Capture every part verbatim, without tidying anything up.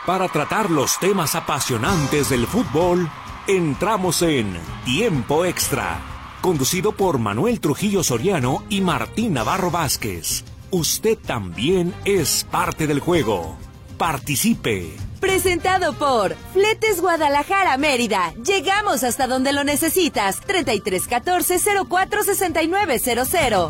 Para tratar los temas apasionantes del fútbol, entramos en Tiempo Extra, conducido por Manuel Trujillo Soriano y Martín Navarro Vázquez. Usted también es parte del juego. Participe. Presentado por Fletes Guadalajara Mérida. Llegamos hasta donde lo necesitas. treinta y tres catorce cero cuatro sesenta y nueve cero cero.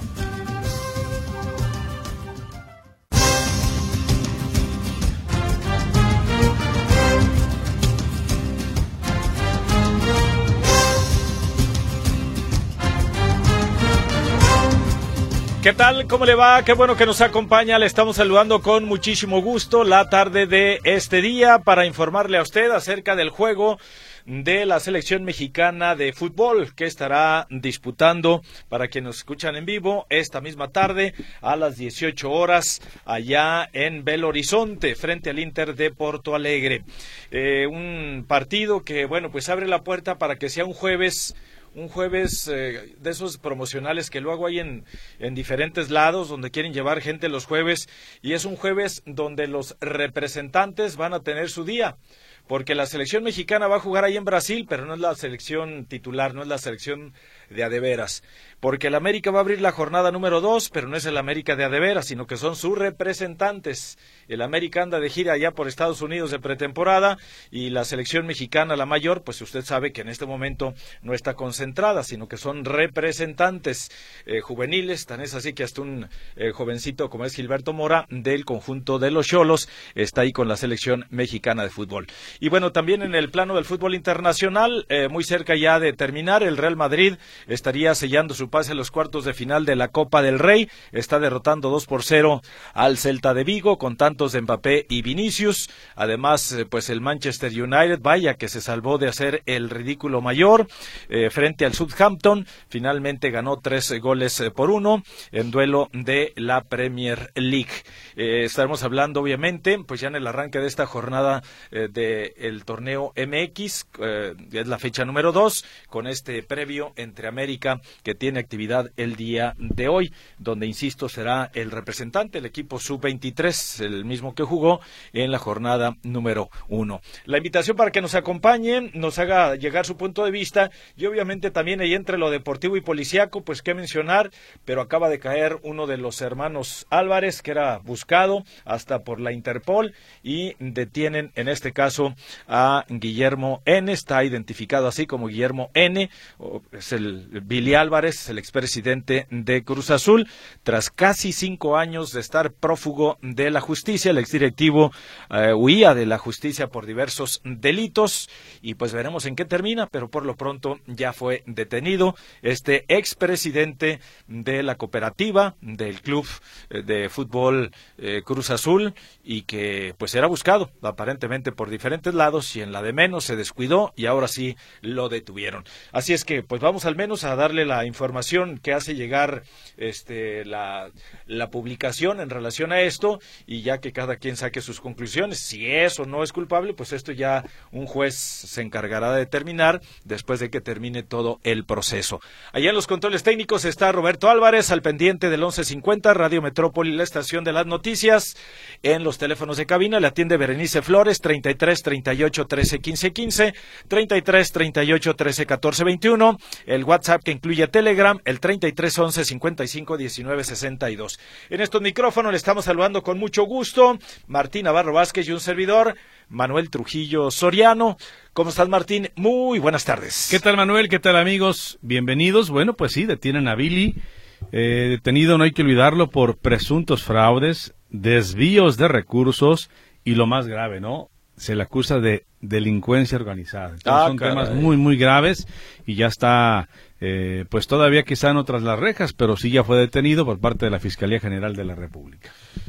¿Qué tal? ¿Cómo le va? Qué bueno que nos acompaña. Le estamos saludando con muchísimo gusto la tarde de este día para informarle a usted acerca del juego de la selección mexicana de fútbol que estará disputando, para quienes nos escuchan en vivo, esta misma tarde a las dieciocho horas allá en Belo Horizonte frente al Inter de Porto Alegre. Eh, un partido que, bueno, pues abre la puerta para que sea un jueves Un jueves eh, de esos promocionales que luego hay en, en diferentes lados donde quieren llevar gente los jueves, y es un jueves donde los representantes van a tener su día, porque la selección mexicana va a jugar ahí en Brasil, pero no es la selección titular, no es la selección de a de veras, porque el América va a abrir la jornada número dos, pero no es el América de a de veras, sino que son sus representantes. El América anda de gira allá por Estados Unidos de pretemporada, y la selección mexicana, la mayor, pues usted sabe que en este momento no está concentrada, sino que son representantes eh, juveniles. Tan es así que hasta un eh, jovencito como es Gilberto Mora, del conjunto de los Xolos, está ahí con la selección mexicana de fútbol. Y bueno, también en el plano del fútbol internacional, eh, muy cerca ya de terminar, el Real Madrid estaría sellando su pase a los cuartos de final de la Copa del Rey. Está derrotando dos por cero al Celta de Vigo con tantos de Mbappé y Vinicius. Además, eh, pues el Manchester United, vaya que se salvó de hacer el ridículo mayor eh, frente al Southampton. Finalmente ganó tres goles eh, por uno en duelo de la Premier League. Eh, estaremos hablando, obviamente, pues ya en el arranque de esta jornada eh, del torneo M X, eh, es la fecha número dos, con este previo entre América, que tiene actividad el día de hoy, donde, insisto, será el representante, el equipo sub veintitrés, el mismo que jugó en la jornada número uno. La invitación para que nos acompañen, nos haga llegar su punto de vista, y obviamente también ahí entre lo deportivo y policíaco, pues qué mencionar, pero acaba de caer uno de los hermanos Álvarez, que era buscado hasta por la Interpol, y detienen en este caso a Guillermo N., está identificado así como Guillermo N., es el Billy Álvarez, el expresidente de Cruz Azul, tras casi cinco años de estar prófugo de la justicia. El exdirectivo eh, huía de la justicia por diversos delitos, y pues veremos en qué termina, pero por lo pronto ya fue detenido este expresidente de la cooperativa del club eh, de fútbol eh, Cruz Azul, y que pues era buscado aparentemente por diferentes lados, y en la de menos se descuidó y ahora sí lo detuvieron. Así es que pues vamos al menos a darle la información que hace llegar este la, la publicación en relación a esto, y ya que cada quien saque sus conclusiones, si es o no es culpable, pues esto ya un juez se encargará de determinar después de que termine todo el proceso. Allá en los controles técnicos está Roberto Álvarez, al pendiente del once cincuenta, Radio Metrópoli, la estación de las noticias. En los teléfonos de cabina le atiende Berenice Flores, treinta y tres, treinta y ocho, trece, quince, quince, treinta y tres, treinta y ocho, trece, catorce, veintiuno, el WhatsApp que incluye Telegram, el treinta y tres, once, cincuenta y cinco, diecinueve, sesenta y dos. En estos micrófonos le estamos saludando con mucho gusto Martín Navarro Vázquez y un servidor, Manuel Trujillo Soriano. ¿Cómo estás, Martín? Muy buenas tardes. ¿Qué tal, Manuel? ¿Qué tal, amigos? Bienvenidos. Bueno, pues sí, detienen a Billy, eh, detenido, no hay que olvidarlo, por presuntos fraudes, desvíos de recursos y lo más grave, ¿no? Se le acusa de delincuencia organizada. Entonces, ah, son caray. temas muy, muy graves, y ya está, eh, pues todavía quizá no tras las rejas, pero sí ya fue detenido por parte de la Fiscalía General de la República.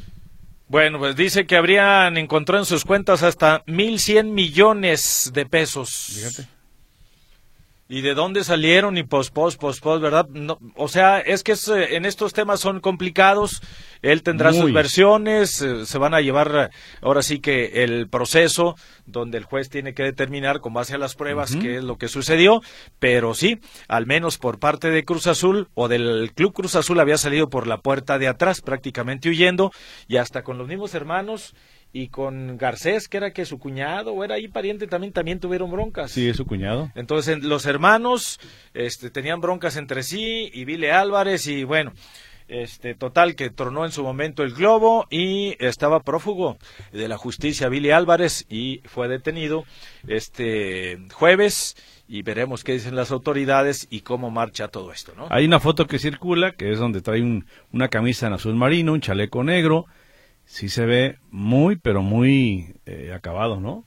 Bueno, pues dice que habrían encontrado en sus cuentas hasta mil cien millones de pesos. Fíjate. ¿Y de dónde salieron? Y pos, pos, pos, pos, ¿verdad? No, o sea, es que es, en estos temas son complicados. Él tendrá Muy. sus versiones, eh, se van a llevar ahora sí que el proceso donde el juez tiene que determinar con base a las pruebas uh-huh. qué es lo que sucedió, pero sí, al menos por parte de Cruz Azul o del Club Cruz Azul había salido por la puerta de atrás, prácticamente huyendo, y hasta con los mismos hermanos y con Garcés, que era que su cuñado, o era ahí pariente también, también tuvieron broncas. Sí, es su cuñado. Entonces, los hermanos este, tenían broncas entre sí, y Vile Álvarez, y bueno, este total que tronó en su momento el globo, y estaba prófugo de la justicia Vile Álvarez, y fue detenido este jueves, y veremos qué dicen las autoridades y cómo marcha todo esto, ¿no? Hay una foto que circula, que es donde trae un, una camisa en azul marino, un chaleco negro. Sí se ve muy, pero muy eh, acabado, ¿no?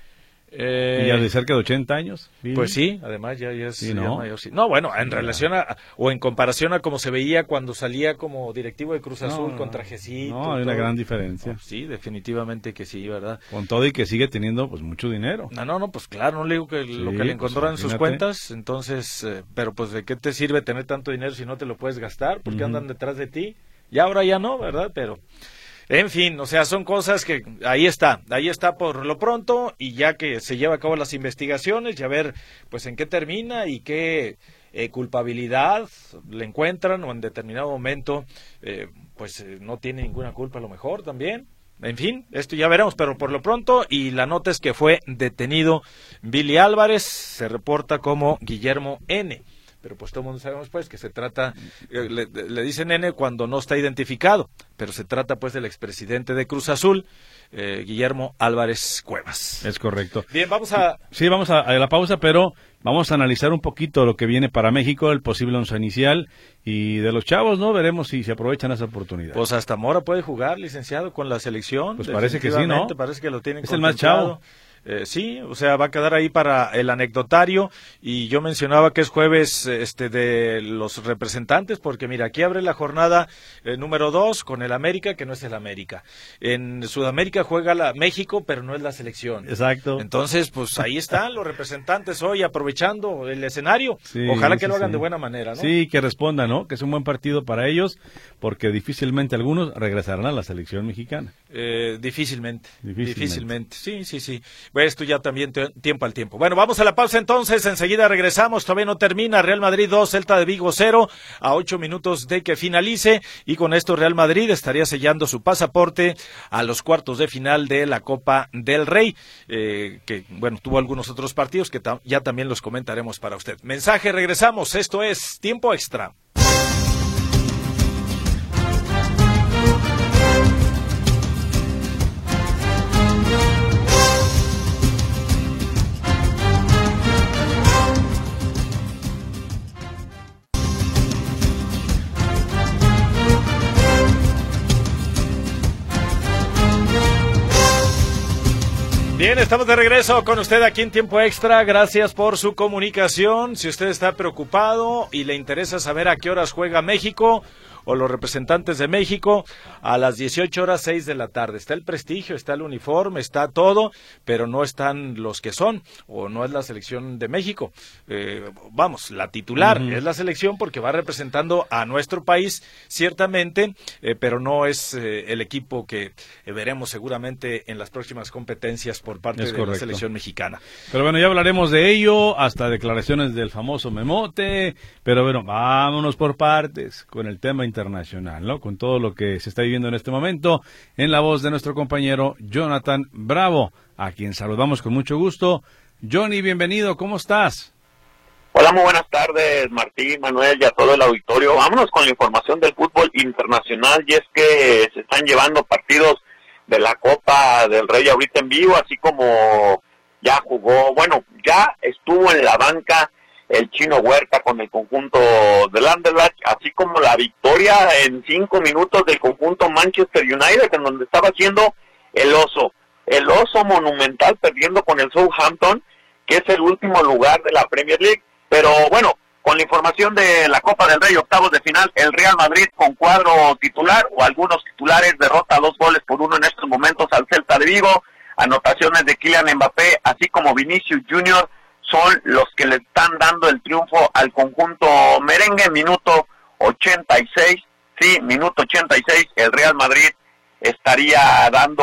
Eh, y ya de cerca de ochenta años. ¿Sí? Pues sí, además ya, ya es sí, ya ¿no? mayor. Sí. No, bueno, en relación a, o en comparación a cómo se veía cuando salía como directivo de Cruz Azul, no, con trajecito. No, hay una gran diferencia. No, sí, definitivamente que sí, ¿verdad? Con todo y que sigue teniendo pues mucho dinero. No, no, no, pues claro, no le digo que sí, lo que le encontraron pues, en sus cuentas, entonces, eh, pero pues ¿de qué te sirve tener tanto dinero si no te lo puedes gastar? Porque uh-huh. andan detrás de ti, y ahora ya no, ¿verdad? Pero... En fin, o sea, son cosas que ahí está, ahí está por lo pronto, y ya que se lleva a cabo las investigaciones y a ver pues en qué termina y qué eh, culpabilidad le encuentran, o en determinado momento eh, pues eh, no tiene ninguna culpa a lo mejor también. En fin, esto ya veremos, pero por lo pronto, y la nota es que fue detenido Vile Álvarez, se reporta como Guillermo N., pero pues todo el mundo sabemos pues que se trata, eh, le, le dicen N cuando no está identificado, pero se trata pues del expresidente de Cruz Azul, eh, Guillermo Álvarez Cuevas. Es correcto. Bien, vamos a... Sí, vamos a, a la pausa, pero vamos a analizar un poquito lo que viene para México, el posible once inicial, y de los chavos, ¿no? Veremos si se aprovechan esa oportunidad. Pues hasta Mora puede jugar, licenciado, con la selección. Pues parece que sí, ¿no? Parece que lo tienen Es el más chavo. Eh, sí, o sea, va a quedar ahí para el anecdotario, y yo mencionaba que es jueves este de los representantes, porque mira, aquí abre la jornada eh, número dos con el América, que no es el América. En Sudamérica juega la México, pero no es la selección. Exacto. Entonces, pues ahí están los representantes hoy aprovechando el escenario. Sí, Ojalá que sí, lo hagan sí. de buena manera, ¿no? Sí, que respondan, ¿no? Que es un buen partido para ellos, porque difícilmente algunos regresarán a la selección mexicana. Eh, difícilmente, difícilmente, difícilmente. Sí, sí, sí. Pues esto ya también te, tiempo al tiempo. Bueno, vamos a la pausa entonces, enseguida regresamos, todavía no termina, Real Madrid dos, Celta de Vigo cero, a ocho minutos de que finalice, y con esto Real Madrid estaría sellando su pasaporte a los cuartos de final de la Copa del Rey, eh, que bueno, tuvo algunos otros partidos que ta- ya también los comentaremos para usted. Mensaje, regresamos, esto es Tiempo Extra. Bien, estamos de regreso con usted aquí en Tiempo Extra. Gracias por su comunicación. Si usted está preocupado y le interesa saber a qué horas juega México o los representantes de México, a las dieciocho horas seis de la tarde. Está el prestigio, está el uniforme, está todo, pero no están los que son, o no es la selección de México. Eh, vamos, la titular uh-huh. es la selección porque va representando a nuestro país, ciertamente, eh, pero no es eh, el equipo que eh, veremos seguramente en las próximas competencias por parte es de correcto. la selección mexicana. Pero bueno, ya hablaremos de ello, hasta declaraciones del famoso Memote, pero bueno, vámonos por partes con el tema internacional. internacional, ¿no? Con todo lo que se está viviendo en este momento, en la voz de nuestro compañero Jonathan Bravo, a quien saludamos con mucho gusto. Johnny, bienvenido, ¿cómo estás? Hola, muy buenas tardes, Martín, Manuel y a todo el auditorio. Vámonos con la información del fútbol internacional, y es que se están llevando partidos de la Copa del Rey ahorita en vivo, así como ya jugó, bueno, ya estuvo en la banca el Chino Huerta con el conjunto del Anderlecht, así como la victoria en cinco minutos del conjunto Manchester United, en donde estaba haciendo el oso, el oso monumental, perdiendo con el Southampton, que es el último lugar de la Premier League. Pero bueno, con la información de la Copa del Rey, octavos de final, el Real Madrid con cuadro titular, o algunos titulares, derrota dos goles por uno en estos momentos al Celta de Vigo, anotaciones de Kylian Mbappé, así como Vinicius Junior, son los que le están dando el triunfo al conjunto merengue. Minuto ochenta y seis, sí, minuto ochenta y seis, el Real Madrid estaría dando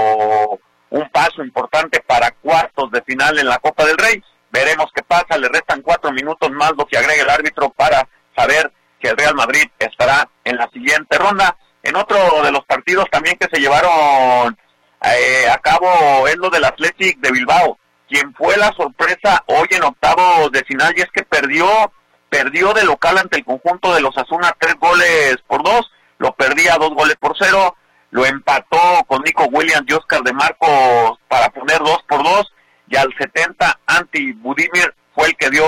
un paso importante para cuartos de final en la Copa del Rey. Veremos qué pasa, le restan cuatro minutos más lo que agrega el árbitro para saber que el Real Madrid estará en la siguiente ronda. En otro de los partidos también que se llevaron eh, a cabo es lo del Athletic de Bilbao, quien fue la sorpresa hoy en octavos de final, y es que perdió, perdió de local ante el conjunto de los Osasuna tres goles por dos, lo perdía dos goles por cero, lo empató con Nico Williams y Oscar de Marcos para poner dos por dos, y al setenta Ante Budimir fue el que dio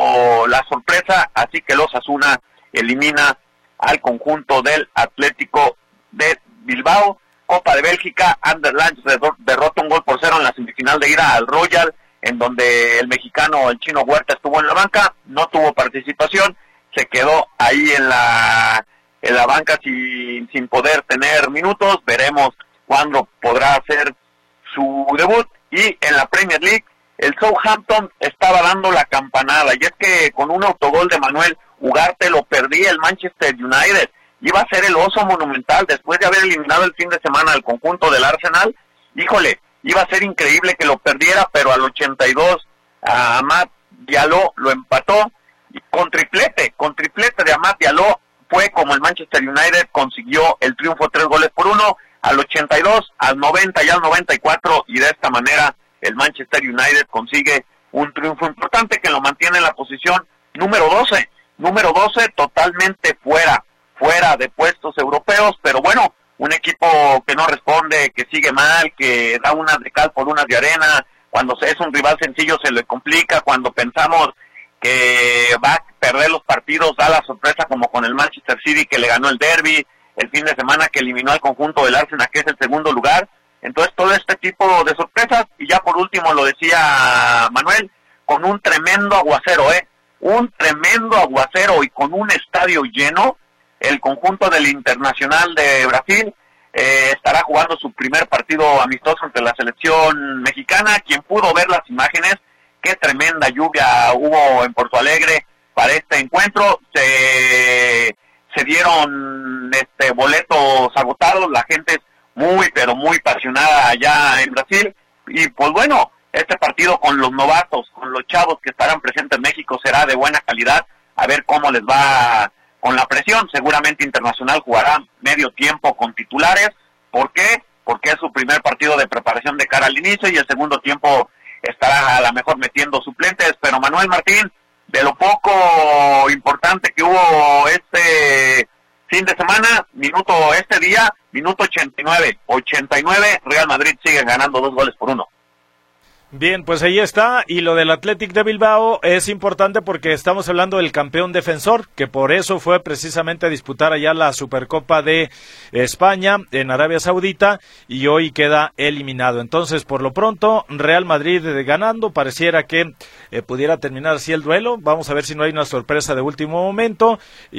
la sorpresa, así que los Osasuna elimina al conjunto del Atlético de Bilbao. Copa de Bélgica, Anderlecht derrota un gol por cero en la semifinal de ida al Royal, en donde el mexicano, el Chino Huerta, estuvo en la banca, no tuvo participación, se quedó ahí en la en la banca sin, sin poder tener minutos. Veremos cuándo podrá hacer su debut. Y en la Premier League, el Southampton estaba dando la campanada, y es que con un autogol de Manuel Ugarte lo perdía el Manchester United. Iba a ser el oso monumental después de haber eliminado el fin de semana al conjunto del Arsenal. Híjole, iba a ser increíble que lo perdiera, pero al ochenta y dos a Amad Diallo lo empató, y con triplete, con triplete de Amad Diallo fue como el Manchester United consiguió el triunfo, tres goles por uno, al ochenta y dos, al noventa y al noventa y cuatro, y de esta manera el Manchester United consigue un triunfo importante que lo mantiene en la posición número doce, número doce totalmente fuera, fuera de puestos europeos, pero bueno, un equipo que no responde, que sigue mal, que da unas de cal por unas de arena, cuando es un rival sencillo se le complica, cuando pensamos que va a perder los partidos, da la sorpresa como con el Manchester City que le ganó el derbi, el fin de semana que eliminó al conjunto del Arsenal, que es el segundo lugar. Entonces todo este tipo de sorpresas, y ya por último lo decía Manuel, con un tremendo aguacero, ¿eh? Un tremendo aguacero y con un estadio lleno, el conjunto del Internacional de Brasil eh, estará jugando su primer partido amistoso ante la selección mexicana. Quien pudo ver las imágenes, qué tremenda lluvia hubo en Porto Alegre para este encuentro, se, se dieron este boletos agotados, la gente es muy pero muy apasionada allá en Brasil, y pues bueno, este partido con los novatos, con los chavos que estarán presentes en México será de buena calidad, a ver cómo les va con la presión. Seguramente Internacional jugará medio tiempo con titulares. ¿Por qué? Porque es su primer partido de preparación de cara al inicio, y el segundo tiempo estará a lo mejor metiendo suplentes. Pero Manuel Martín, de lo poco importante que hubo este fin de semana, minuto este día, minuto ochenta y nueve, ochenta y nueve, Real Madrid sigue ganando dos goles por uno. Bien, pues ahí está, y lo del Athletic de Bilbao es importante porque estamos hablando del campeón defensor, que por eso fue precisamente a disputar allá la Supercopa de España en Arabia Saudita, y hoy queda eliminado. Entonces, por lo pronto, Real Madrid ganando, pareciera que eh, pudiera terminar así el duelo. Vamos a ver si no hay una sorpresa de último momento,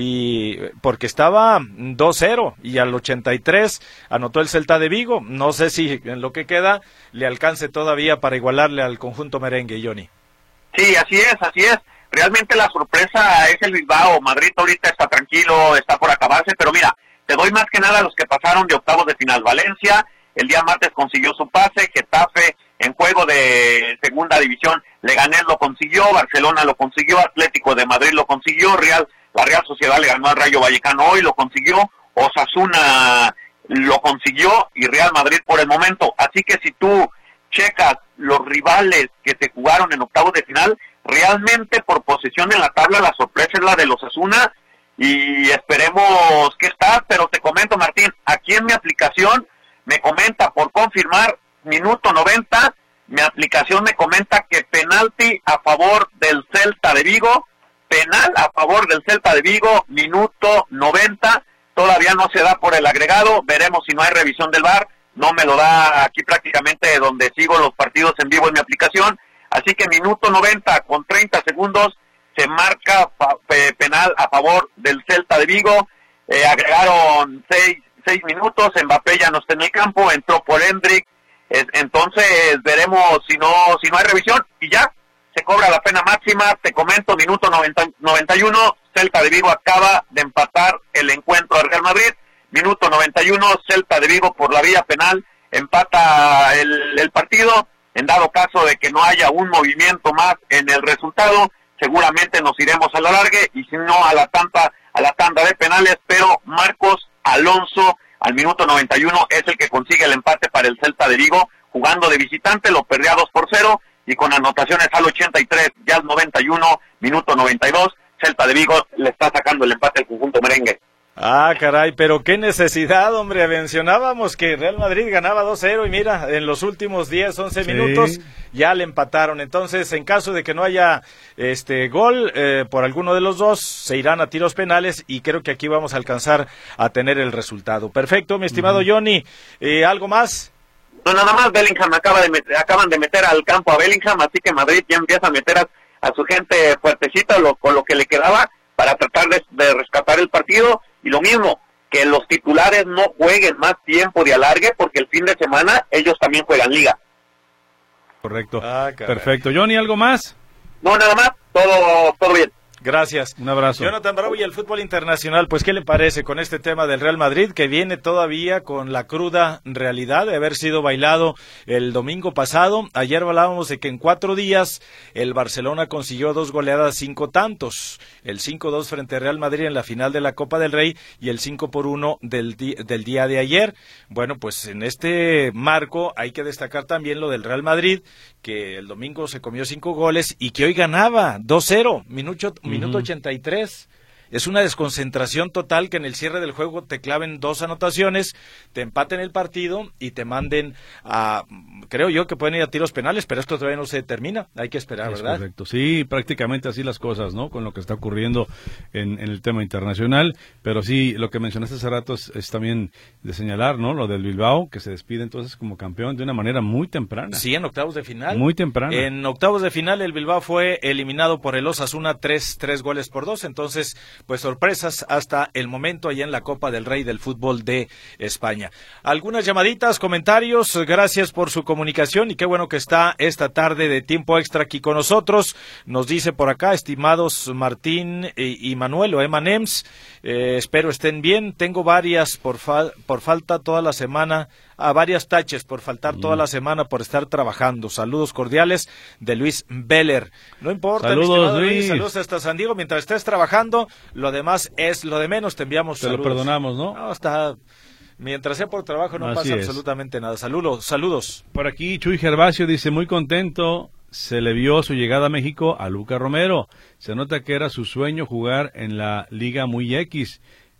y porque estaba dos cero, y al ochenta y tres anotó el Celta de Vigo. No sé si en lo que queda le alcance todavía para igualar al conjunto merengue, Johnny. Sí, así es, así es. Realmente la sorpresa es el Bilbao. Madrid ahorita está tranquilo, está por acabarse, pero mira, te doy más que nada a los que pasaron de octavos de final. Valencia, el día martes consiguió su pase, Getafe en juego de segunda división, Leganés lo consiguió, Barcelona lo consiguió, Atlético de Madrid lo consiguió, Real, la Real Sociedad le ganó al Rayo Vallecano hoy, lo consiguió, Osasuna lo consiguió, y Real Madrid por el momento. Así que si tú checas los rivales que se jugaron en octavos de final, realmente por posición en la tabla la sorpresa es la de los Osasuna, y esperemos que está. Pero te comento, Martín, aquí en mi aplicación me comenta por confirmar, minuto noventa, mi aplicación me comenta que penalti a favor del Celta de Vigo, penal a favor del Celta de Vigo, minuto noventa, todavía no se da por el agregado, veremos si no hay revisión del V A R. No me lo da aquí prácticamente donde sigo los partidos en vivo en mi aplicación. Así que minuto noventa con treinta segundos se marca fa- penal a favor del Celta de Vigo. Eh, agregaron seis, seis minutos, Mbappé ya no está en el campo, entró por Hendrik. Es, entonces veremos si no, si no hay revisión, y ya se cobra la pena máxima. Te comento, minuto noventa, noventa y uno, Celta de Vigo acaba de empatar el encuentro al Real Madrid. Minuto noventa y uno, Celta de Vigo por la vía penal empata el, el partido. En dado caso de que no haya un movimiento más en el resultado, seguramente nos iremos a la largue, y si no a la tanda, a la tanda de penales. Pero Marcos Alonso al minuto noventa y uno es el que consigue el empate para el Celta de Vigo, jugando de visitante, lo perdía dos por cero, y con anotaciones al ochenta y tres, ya al noventa y uno, minuto noventa y dos, Celta de Vigo le está sacando el empate al conjunto merengue. Ah, caray, pero qué necesidad, hombre. Mencionábamos que Real Madrid ganaba dos cero y mira, en los últimos diez, once sí. minutos ya le empataron. Entonces, en caso de que no haya este gol eh, por alguno de los dos, se irán a tiros penales y creo que aquí vamos a alcanzar a tener el resultado. Perfecto, mi estimado uh-huh. Johnny. Eh, ¿Algo más? No, nada más. Bellingham acaba de meter, acaban de meter al campo a Bellingham, así que Madrid ya empieza a meter a, a su gente fuertecita lo, con lo que le quedaba para tratar de, de rescatar el partido. Y lo mismo, que los titulares no jueguen más tiempo de alargue, porque el fin de semana ellos también juegan liga. Correcto. Ah, perfecto. Johnny, ¿algo más? No, nada más, todo, todo bien. Gracias. Un abrazo. Jonathan Bravo y el fútbol internacional, pues ¿qué le parece con este tema del Real Madrid que viene todavía con la cruda realidad de haber sido bailado el domingo pasado? Ayer hablábamos de que en cuatro días el Barcelona consiguió dos goleadas, cinco tantos. El cinco dos frente a Real Madrid en la final de la Copa del Rey y el cinco por uno del, di- del día de ayer. Bueno, pues en este marco hay que destacar también lo del Real Madrid, que el domingo se comió cinco goles y que hoy ganaba dos cero, minuto, minuto ochenta y tres. Es una desconcentración total que en el cierre del juego te claven dos anotaciones, te empaten el partido y te manden a, creo yo que pueden ir a tiros penales, pero esto todavía no se determina, hay que esperar, es ¿verdad? Correcto, sí, prácticamente así las cosas, ¿no? Con lo que está ocurriendo en, en el tema internacional, pero sí, lo que mencionaste hace rato es, es también de señalar, ¿no? Lo del Bilbao, que se despide entonces como campeón de una manera muy temprana. Sí, en octavos de final. Muy temprana. En octavos de final el Bilbao fue eliminado por el Osasuna tres, tres goles por dos, entonces pues sorpresas hasta el momento allá en la Copa del Rey del fútbol de España. Algunas llamaditas, comentarios, gracias por su comunicación y qué bueno que está esta tarde de tiempo extra aquí con nosotros. Nos dice por acá, estimados Martín y, y Manuel o Emanems, eh, espero estén bien, tengo varias por, fa- por falta toda la semana, a varias taches por faltar toda la semana por estar trabajando. Saludos cordiales de Luis Beller. No importa, saludos, mi estimado Luis. Luis, saludos hasta San Diego. Mientras estés trabajando, lo demás es lo de menos. Te enviamos Te saludos. lo perdonamos, ¿no? No, está... Mientras sea por trabajo no Así pasa es. absolutamente nada. Saludos, saludos. Por aquí Chuy Gervasio dice, muy contento, se le vio su llegada a México a Luca Romero. Se nota que era su sueño jugar en la Liga Muy X.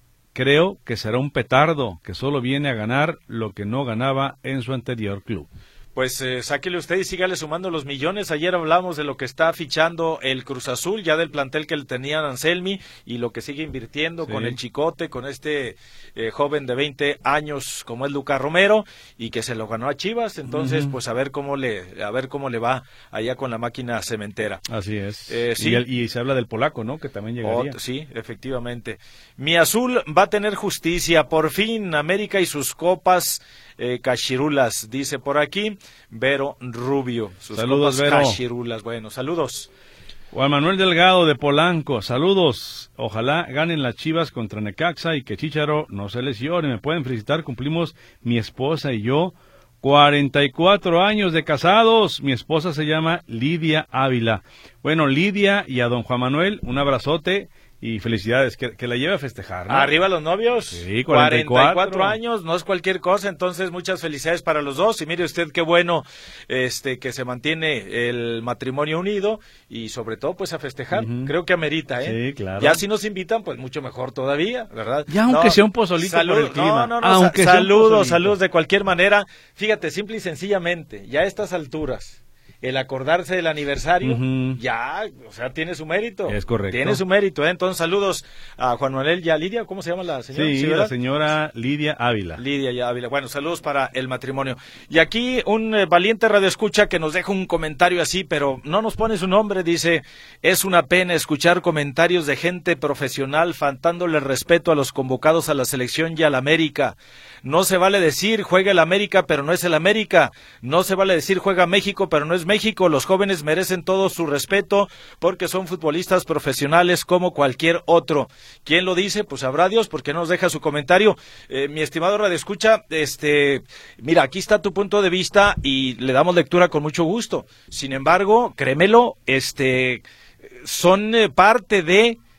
Creo que será un petardo que solo viene a ganar lo que no ganaba en su anterior club. Pues eh, sáquele usted y sígale sumando los millones. Ayer hablamos de lo que está fichando el Cruz Azul, ya del plantel que le tenía Anselmi, y lo que sigue invirtiendo sí. con el Chicote, con este eh, joven de veinte años como es Lucas Romero, y que se lo ganó a Chivas. Entonces, uh-huh. pues a ver cómo le a ver cómo le va allá con la máquina cementera. Así es. Eh, sí. y, el, y se habla del polaco, ¿no? Que también llegaría. Oh, sí, efectivamente. Mi azul va a tener justicia. Por fin, América y sus copas eh, cachirulas, dice por aquí Vero Rubio. Sus saludos, copas Vero. Cachirulas. Bueno, saludos. Juan Manuel Delgado de Polanco, saludos. Ojalá ganen las Chivas contra Necaxa y que Chícharo no se lesione. Me pueden felicitar, cumplimos mi esposa y yo cuarenta y cuatro años de casados. Mi esposa se llama Lidia Ávila. Bueno, Lidia y a don Juan Manuel, un abrazote y felicidades, que, que la lleve a festejar, ¿no? Arriba los novios. Sí, cuarenta y cuatro. cuarenta y cuatro años, no es cualquier cosa, entonces muchas felicidades para los dos. Y mire usted qué bueno este que se mantiene el matrimonio unido y sobre todo pues a festejar. Uh-huh. Creo que amerita, ¿eh? Sí, claro. Ya si nos invitan, pues mucho mejor todavía, ¿verdad? Ya aunque no, sea un pozolito salud, por el clima. No, no, no, aunque sa- sea un saludos, pozolito. saludos de cualquier manera. Fíjate, simple y sencillamente, ya a estas alturas, el acordarse del aniversario, uh-huh. ya, o sea, tiene su mérito. Es correcto. Tiene su mérito, ¿eh? Entonces, saludos a Juan Manuel y a Lidia, ¿cómo se llama la señora? Sí, ¿Sí, la señora Lidia Ávila. Lidia y Ávila. Bueno, saludos para el matrimonio. Y aquí un eh, valiente radioescucha que nos deja un comentario así, pero no nos pone su nombre, dice, es una pena escuchar comentarios de gente profesional faltándole respeto a los convocados a la selección y a la América. No se vale decir juega el América, pero no es el América. No se vale decir juega México, pero no es México. Los jóvenes merecen todo su respeto porque son futbolistas profesionales como cualquier otro. ¿Quién lo dice? Pues sabrá Dios, porque nos deja su comentario. Eh, mi estimado radioescucha, este, mira, aquí está tu punto de vista y le damos lectura con mucho gusto. Sin embargo, créemelo, este, son eh, parte de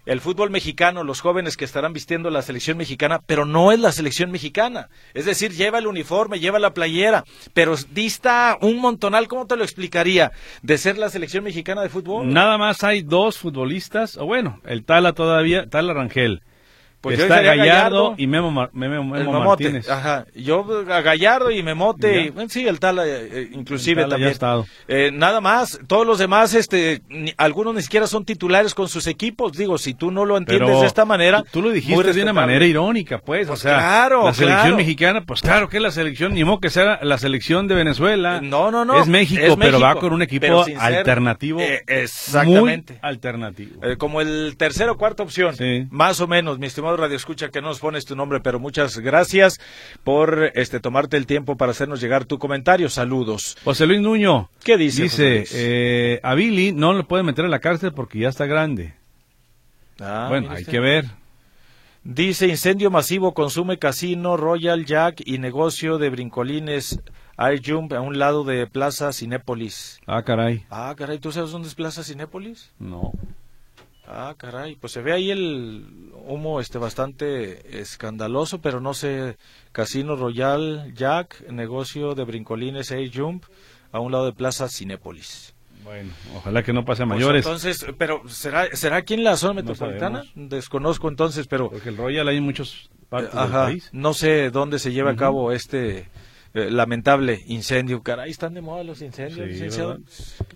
el fútbol mexicano, los jóvenes que estarán vistiendo la selección mexicana, pero no es la selección mexicana. Es decir, lleva el uniforme, lleva la playera, pero dista un montonal, ¿cómo te lo explicaría? De ser la selección mexicana de fútbol. Nada más hay dos futbolistas, o bueno, el Tala todavía, Tala Rangel. Pues está Gallardo, Gallardo y Memo, Mar, Memo, Memo Martínez. Ajá, yo a Gallardo y Memote, y, bueno, sí, el Tala eh, inclusive el Tala también. Ya ha estado. Eh, nada más, todos los demás, este, ni, algunos ni siquiera son titulares con sus equipos. Digo, si tú no lo entiendes Pero de esta manera, tú lo dijiste de una manera irónica, pues, pues o sea, claro, la selección claro. mexicana, pues claro que es la selección, ni modo que sea la selección de Venezuela. No, no, no. Es México, es México pero va con un equipo alternativo. Ser, eh, exactamente. Muy alternativo. Eh, como el tercera o cuarta opción, sí. Más o menos, mi estimado Radio Escucha, que no pones tu nombre, pero muchas gracias por este tomarte el tiempo para hacernos llegar tu comentario. Saludos. José Luis Nuño. ¿Qué dice? Dice, eh, a Billy no le puede meter a la cárcel porque ya está grande. Ah, bueno, hay usted. que ver. Dice, incendio masivo consume casino, Royal Jack y negocio de brincolines Air Jump a un lado de Plaza Cinépolis. Ah, caray. Ah, caray, ¿tú sabes dónde es Plaza Cinépolis? No. Ah, caray, pues se ve ahí el humo este bastante escandaloso, pero no sé, Casino Royal Jack, negocio de brincolines Air Jump, a un lado de Plaza Cinépolis. Bueno, ojalá que no pase a mayores. Pues entonces, pero ¿será será aquí en la zona metropolitana? No Desconozco entonces, pero... Porque el Royal hay en muchos partes eh, ajá, del país. No sé dónde se lleva uh-huh. a cabo este eh, lamentable incendio. Caray, están de moda los incendios, sí, licenciado. ¿verdad?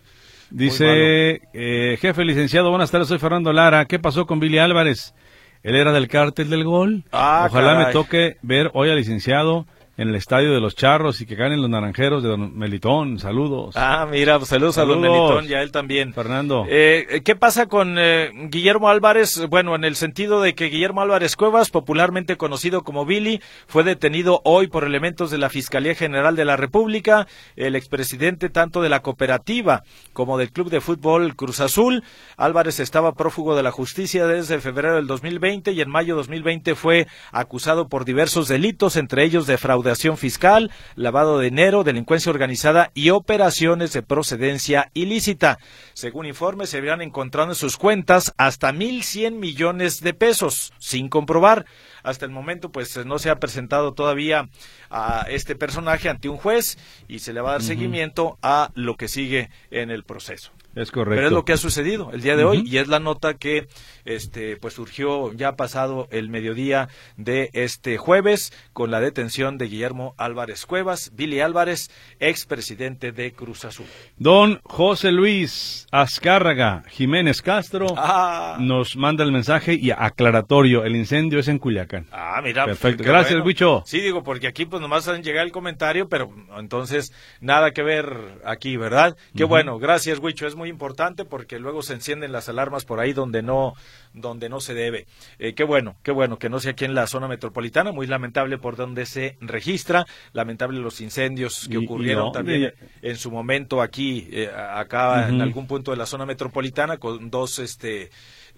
Dice, eh, jefe licenciado, buenas tardes, soy Fernando Lara. ¿Qué pasó con Billy Álvarez? Él era del cártel del gol. Ah, Ojalá caray. me toque ver hoy al licenciado en el estadio de los Charros y que ganen los naranjeros de Don Melitón. Saludos. Ah, mira, pues saludos, saludos a Don Melitón y a él también. Fernando. Eh, ¿Qué pasa con eh, Guillermo Álvarez? Bueno, en el sentido de que Guillermo Álvarez Cuevas, popularmente conocido como Billy, fue detenido hoy por elementos de la Fiscalía General de la República. El expresidente tanto de la cooperativa como del Club de Fútbol Cruz Azul. Álvarez estaba prófugo de la justicia desde febrero del dos mil veinte y en mayo de dos mil veinte fue acusado por diversos delitos, entre ellos defraudación fiscal, lavado de dinero, delincuencia organizada y operaciones de procedencia ilícita. Según informes, se habrían encontrado en sus cuentas hasta mil cien millones de pesos, sin comprobar. Hasta el momento, pues, no se ha presentado todavía a este personaje ante un juez y se le va a dar uh-huh. seguimiento a lo que sigue en el proceso. Es correcto. Pero es lo que ha sucedido el día de uh-huh. hoy y es la nota que este pues surgió ya pasado el mediodía de este jueves con la detención de Guillermo Álvarez Cuevas, Billy Álvarez, expresidente de Cruz Azul. Don José Luis Azcárraga Jiménez Castro ah. nos manda el mensaje y aclaratorio, el incendio es en Culiacán. Ah, mira. Perfecto, gracias, bueno. Huicho. Sí, digo, porque aquí pues nomás han llegado el comentario, pero entonces nada que ver aquí, ¿verdad? Qué uh-huh. bueno, gracias, Huicho, es muy importante porque luego se encienden las alarmas por ahí donde no donde no se debe. Eh, qué bueno, qué bueno que no sea aquí en la zona metropolitana, muy lamentable por donde se registra, lamentable los incendios que y, ocurrieron y también en su momento aquí, eh, acá uh-huh. en algún punto de la zona metropolitana con dos este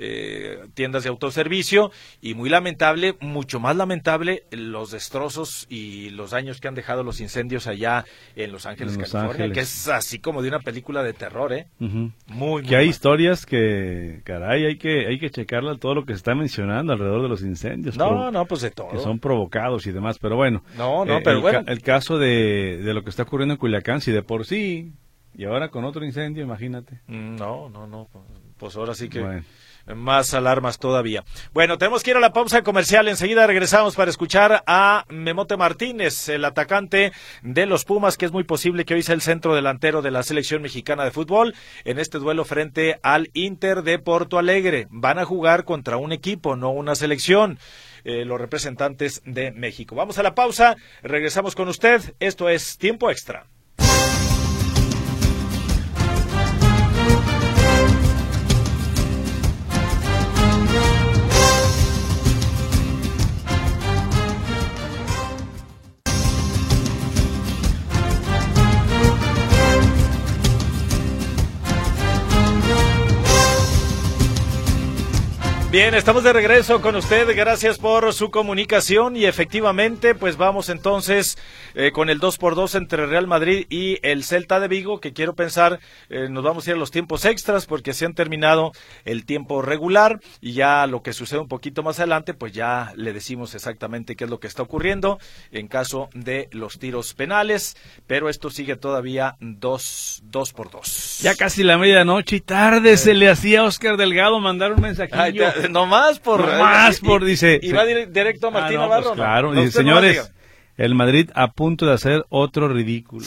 Eh, tiendas de autoservicio y muy lamentable, mucho más lamentable los destrozos y los daños que han dejado los incendios allá en Los Ángeles, en Los California, Ángeles. Que es así como de una película de terror, ¿eh? Uh-huh. Muy, muy que hay mal. Historias que, caray, hay que hay que checarla todo lo que se está mencionando alrededor de los incendios. No, pro- no, pues de todo. Que son provocados y demás, pero bueno. No, no, eh, pero el bueno. Ca- el caso de, de lo que está ocurriendo en Culiacán, si de por sí, y ahora con otro incendio, imagínate. No, no, no, pues ahora sí que... Bueno. Más alarmas todavía. Bueno, tenemos que ir a la pausa comercial. Enseguida regresamos para escuchar a Memote Martínez, el atacante de los Pumas, que es muy posible que hoy sea el centro delantero de la selección mexicana de fútbol en este duelo frente al Inter de Porto Alegre. Van a jugar contra un equipo, no una selección. Eh, los representantes de México. Vamos a la pausa. Regresamos con usted. Esto es Tiempo Extra. Bien, estamos de regreso con usted, gracias por su comunicación y efectivamente pues vamos entonces eh, con el dos por dos entre Real Madrid y el Celta de Vigo, que quiero pensar eh, nos vamos a ir a los tiempos extras porque se han terminado el tiempo regular y ya lo que sucede un poquito más adelante pues ya le decimos exactamente qué es lo que está ocurriendo en caso de los tiros penales, pero esto sigue todavía dos, dos por dos. Ya casi la medianoche y tarde eh. se le hacía a Oscar Delgado mandar un mensajillo. Ay, te, no más por... No más por, dice... Y va directo a Martín ah, no, Navarro, pues, claro, ¿no? dice, señores, el Madrid a punto de hacer otro ridículo.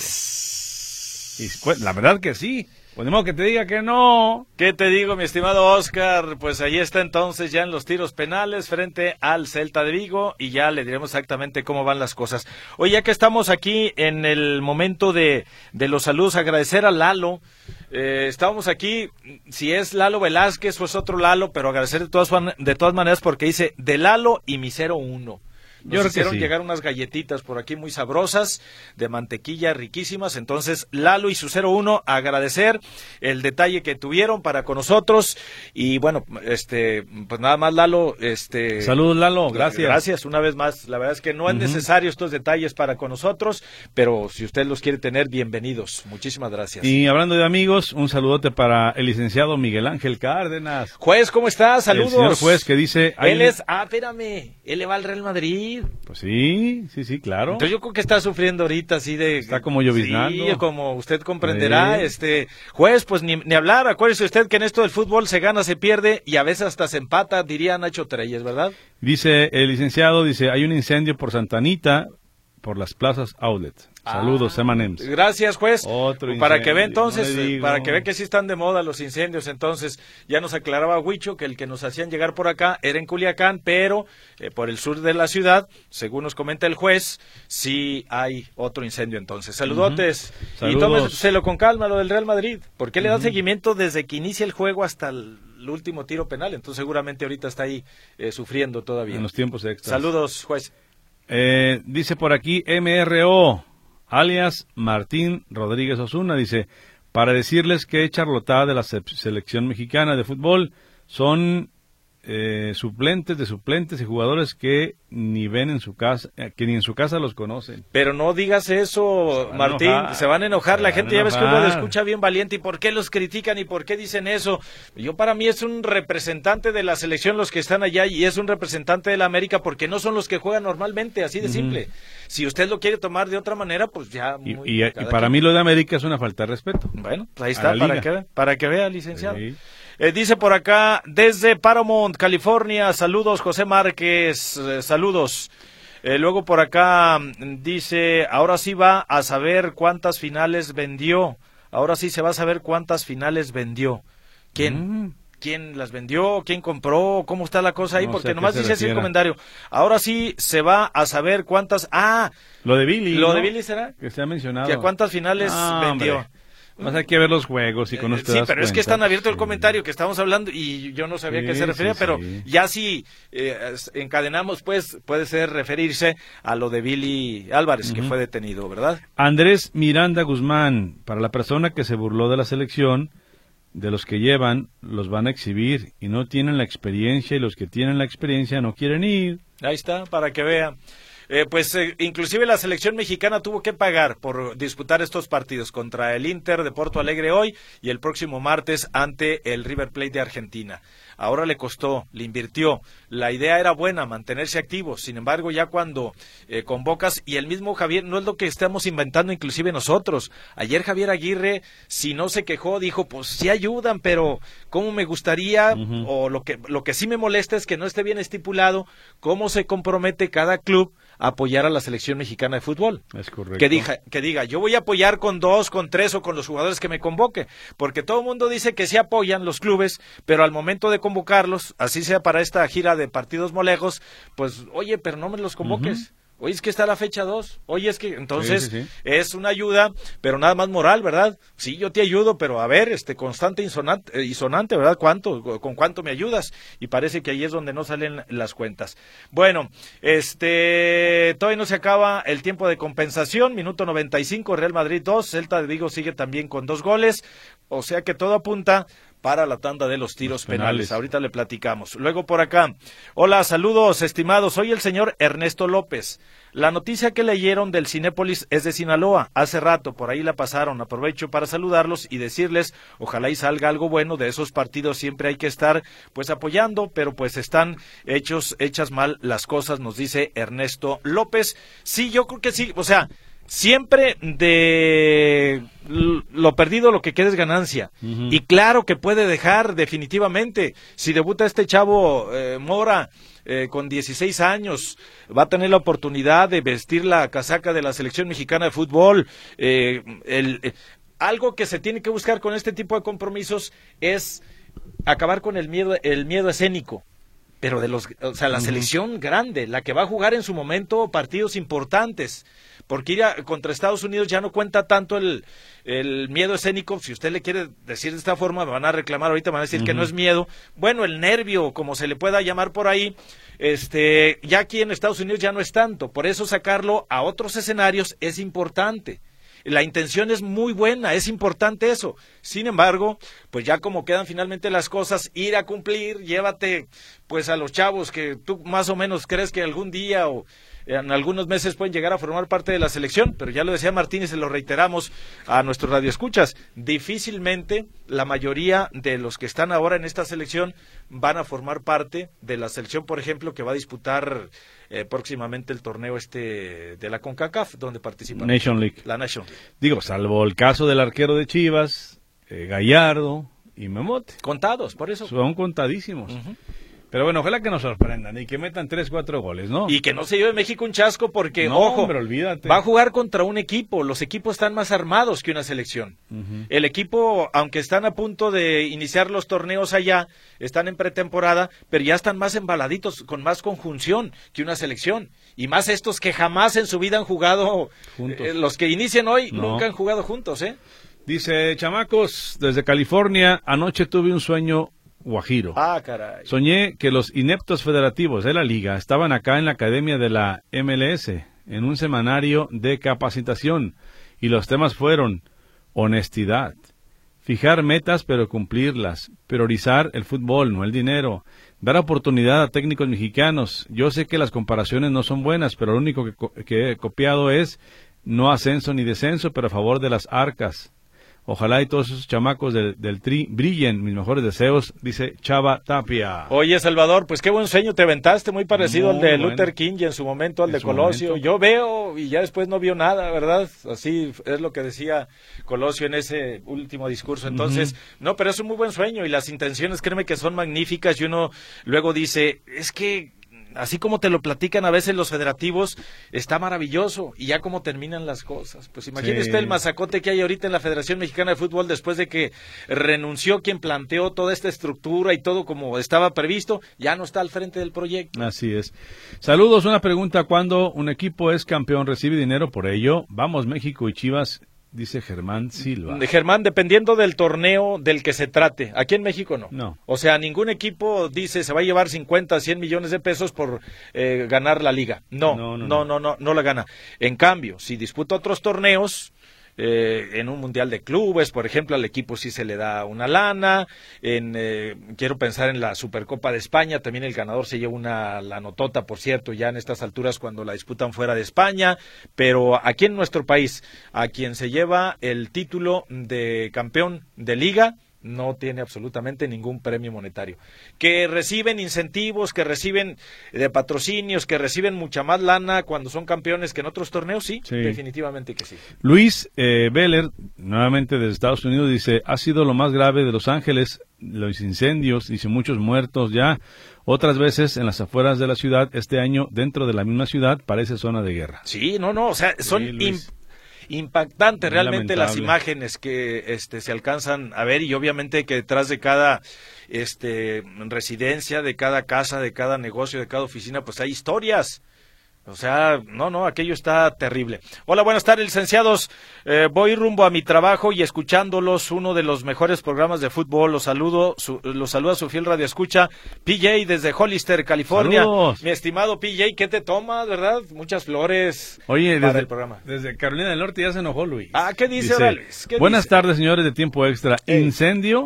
Y, pues, la verdad que sí. Podemos que te diga que no. ¿Qué te digo, mi estimado Oscar? Pues ahí está entonces ya en los tiros penales frente al Celta de Vigo y ya le diremos exactamente cómo van las cosas. Oye, ya que estamos aquí en el momento de, de los saludos, agradecer a Lalo. Eh, estábamos aquí, si es Lalo Velázquez o es otro Lalo, pero agradecer de todas, de todas maneras porque dice de Lalo y mi cero uno. Nos Yo hicieron sí. llegar unas galletitas por aquí muy sabrosas, de mantequilla, riquísimas. Entonces, Lalo y su cero uno, agradecer el detalle que tuvieron para con nosotros. Y bueno, este, pues nada más, Lalo. este Saludos, Lalo, gracias. Gracias una vez más. La verdad es que no es uh-huh. necesario estos detalles para con nosotros, pero si usted los quiere tener, bienvenidos. Muchísimas gracias. Y hablando de amigos, un saludote para el licenciado Miguel Ángel Cárdenas. Juez, ¿cómo estás? Saludos. El señor juez que dice... Él es, ah, espérame, él le va al Real Madrid. Pues sí, sí, sí, claro. Entonces yo creo que está sufriendo ahorita así de... Está como lloviznando. Sí, como usted comprenderá, sí. este juez, pues ni, ni hablar, acuérdese usted que en esto del fútbol se gana, se pierde y a veces hasta se empata, diría Nacho Treyes, ¿verdad? Dice el licenciado, dice, hay un incendio por Santa Anita, por las plazas Outlet. Saludos, ah, Emanems. Gracias, juez. Otro incendio, para que ve entonces, no para que ve que sí están de moda los incendios. Entonces, ya nos aclaraba Huicho que el que nos hacían llegar por acá era en Culiacán, pero eh, por el sur de la ciudad, según nos comenta el juez, sí hay otro incendio entonces. Saludotes. Uh-huh. Saludos. Y tómeselo con calma lo del Real Madrid. ¿Por qué le dan uh-huh. seguimiento desde que inicia el juego hasta el, el último tiro penal? Entonces, seguramente ahorita está ahí eh, sufriendo todavía. En los tiempos extras. Saludos, juez. Eh, dice por aquí M R O, alias Martín Rodríguez Osuna, dice, para decirles que charlotada de la se- selección mexicana de fútbol son eh, suplentes de suplentes y jugadores que ni ven en su casa, eh, que ni en su casa los conocen. Pero no digas eso, se Martín, enojar, se van a enojar, la gente ya ves que uno lo escucha bien valiente, y por qué los critican y por qué dicen eso. Yo para mí es un representante de la selección los que están allá y es un representante de la América porque no son los que juegan normalmente, así de uh-huh. simple. Si usted lo quiere tomar de otra manera, pues ya... Muy, y, y, y para quien. mí lo de América es una falta de respeto. Bueno, pues ahí está, para que, para que vea, licenciado. Sí. Eh, dice por acá, desde Paramount, California, saludos José Márquez, eh, saludos. Eh, luego por acá dice, ahora sí va a saber cuántas finales vendió, ahora sí se va a saber cuántas finales vendió. ¿Quién? Mm. ¿Quién las vendió? ¿Quién compró? ¿Cómo está la cosa ahí? No Porque nomás dice así el comentario. Ahora sí se va a saber cuántas... Ah, lo de Billy. ¿Lo ¿no? de Billy será? Que se ha mencionado. ¿Que cuántas finales ah, vendió? Hombre. Más hay que ver los juegos y con eh, usted. Sí, pero cuenta. Es que está abierto el comentario que estamos hablando y yo no sabía sí, a qué se refería, sí, pero sí. ya si eh, encadenamos, pues puede ser referirse a lo de Billy Álvarez, uh-huh. que fue detenido, ¿verdad? Andrés Miranda Guzmán, para la persona que se burló de la selección, de los que llevan, los van a exhibir y no tienen la experiencia y los que tienen la experiencia no quieren ir. Ahí está, para que vea. Eh, pues eh, inclusive la selección mexicana tuvo que pagar por disputar estos partidos contra el Inter de Porto Alegre hoy y el próximo martes ante el River Plate de Argentina. Ahora le costó, le invirtió. La idea era buena, mantenerse activos. Sin embargo, ya cuando eh, convocas, y el mismo Javier, no es lo que estamos inventando inclusive nosotros. Ayer Javier Aguirre, si no se quejó, dijo, pues sí ayudan, pero cómo me gustaría, uh-huh. o lo que, lo que sí me molesta es que no esté bien estipulado cómo se compromete cada club a apoyar a la selección mexicana de fútbol. Es correcto. Que diga, que diga, yo voy a apoyar con dos, con tres o con los jugadores que me convoque. Porque todo el mundo dice que sí apoyan los clubes, pero al momento de convocarlos, así sea para esta gira de partidos molejos, pues, oye, pero no me los convoques. Uh-huh. Oye, es que está la fecha dos. Oye, es que entonces sí, sí, sí. es una ayuda, pero nada más moral, ¿verdad? Sí, yo te ayudo, pero a ver, este constante y sonante, y sonante, ¿verdad? ¿Cuánto? ¿Con cuánto me ayudas? Y parece que ahí es donde no salen las cuentas. Bueno, este, todavía no se acaba el tiempo de compensación. Minuto noventa y cinco, Real Madrid dos, Celta de Vigo sigue también con dos goles. O sea que todo apunta para la tanda de los tiros los penales. penales. Ahorita le platicamos. Luego por acá. Hola, saludos estimados. Soy el señor Ernesto López. La noticia que leyeron del Cinépolis es de Sinaloa. Hace rato, por ahí la pasaron. Aprovecho para saludarlos y decirles, ojalá y salga algo bueno de esos partidos. Siempre hay que estar pues apoyando, pero pues están hechos, hechas mal las cosas, nos dice Ernesto López. Sí, yo creo que sí. O sea, siempre de lo perdido lo que queda es ganancia. Uh-huh. Y claro que puede dejar definitivamente. Si debuta este chavo eh, Mora eh, con dieciséis años, va a tener la oportunidad de vestir la casaca de la selección mexicana de fútbol. Eh, el, eh, algo que se tiene que buscar con este tipo de compromisos es acabar con el miedo, el miedo escénico. Pero de los, o sea, la uh-huh. selección grande, la que va a jugar en su momento partidos importantes. Porque ir a, contra Estados Unidos ya no cuenta tanto el, el miedo escénico. Si usted le quiere decir de esta forma, me van a reclamar ahorita, me van a decir uh-huh. que no es miedo. Bueno, el nervio, como se le pueda llamar por ahí, este, ya aquí en Estados Unidos ya no es tanto. Por eso sacarlo a otros escenarios es importante. La intención es muy buena, es importante eso. Sin embargo, pues ya como quedan finalmente las cosas, ir a cumplir, llévate pues a los chavos que tú más o menos crees que algún día o en algunos meses pueden llegar a formar parte de la selección, pero ya lo decía Martín y se lo reiteramos a nuestros radioescuchas, difícilmente la mayoría de los que están ahora en esta selección van a formar parte de la selección, por ejemplo, que va a disputar eh, próximamente el torneo este de la CONCACAF, donde participa Nation League. La Nation League. Digo, salvo el caso del arquero de Chivas, eh, Gallardo y Memote. Contados, por eso. Son contadísimos. Uh-huh. Pero bueno, ojalá que nos sorprendan y que metan tres, cuatro goles, ¿no? Y que no se lleve México un chasco porque, no, ojo, hombre, olvídate. Va a jugar contra un equipo. Los equipos están más armados que una selección. Uh-huh. El equipo, aunque están a punto de iniciar los torneos allá, están en pretemporada, pero ya están más embaladitos, con más conjunción que una selección. Y más estos que jamás en su vida han jugado, eh, los que inician hoy no. nunca han jugado juntos, ¿eh? Dice, chamacos, desde California, anoche tuve un sueño guajiro. Ah, caray. Soñé que los ineptos federativos de la liga estaban acá en la academia de la M L S, en un semanario de capacitación, y los temas fueron honestidad, fijar metas pero cumplirlas, priorizar el fútbol, no el dinero, dar oportunidad a técnicos mexicanos. Yo sé que las comparaciones no son buenas, pero lo único que, co- que he copiado es no ascenso ni descenso, pero a favor de las arcas. Ojalá y todos esos chamacos del, del Tri brillen. Mis mejores deseos, dice Chava Tapia. Oye, Salvador, pues qué buen sueño te aventaste, muy parecido muy al de bueno. Luther King y en su momento al en de Colosio. Momento. Yo veo y ya después no vio nada, ¿verdad? Así es lo que decía Colosio en ese último discurso. Entonces, uh-huh. no, pero es un muy buen sueño y las intenciones, créeme que son magníficas y uno luego dice, es que así como te lo platican a veces los federativos, está maravilloso, y ya como terminan las cosas. Pues imagínese sí. usted el masacote que hay ahorita en la Federación Mexicana de Fútbol después de que renunció quien planteó toda esta estructura y todo como estaba previsto, ya no está al frente del proyecto. Así es. Saludos, una pregunta, ¿cuándo un equipo es campeón recibe dinero por ello? Vamos, México y Chivas. Dice Germán Silva. De Germán, dependiendo del torneo del que se trate. Aquí en México no. No. O sea, ningún equipo dice se va a llevar cincuenta, cien millones de pesos por eh, ganar la liga. No, no, no, no, no, no, no la gana. En cambio, si disputa otros torneos, eh, en un mundial de clubes, por ejemplo, al equipo sí se le da una lana. En eh, quiero pensar en la Supercopa de España, también el ganador se lleva una la notota, por cierto, ya en estas alturas cuando la disputan fuera de España. Pero aquí en nuestro país, a quien se lleva el título de campeón de liga no tiene absolutamente ningún premio monetario. Que reciben incentivos, que reciben de patrocinios, que reciben mucha más lana cuando son campeones que en otros torneos, sí, sí. definitivamente que sí. Luis eh, Beller, nuevamente desde Estados Unidos, dice, ha sido lo más grave de Los Ángeles, los incendios, dice, muchos muertos ya, otras veces en las afueras de la ciudad, este año dentro de la misma ciudad parece zona de guerra. Sí, no, no, o sea, son... Sí, impactante realmente lamentable. Las imágenes que este se alcanzan a ver, y obviamente que detrás de cada este residencia, de cada casa, de cada negocio, de cada oficina, pues hay historias. O sea, no, no, aquello está terrible. Hola, buenas tardes, licenciados. Eh, voy rumbo a mi trabajo y escuchándolos, uno de los mejores programas de fútbol. Los saludo, su, los saluda su fiel radioescucha, P J desde Hollister, California. Saludos. Mi estimado P J, ¿qué te tomas, verdad? Muchas flores. Oye, para desde el programa. Desde Carolina del Norte ya se enojó Luis. Ah, ¿qué dice, dice ahora, Luis? ¿Qué buenas dice? tardes, señores de Tiempo Extra. Ey. Incendio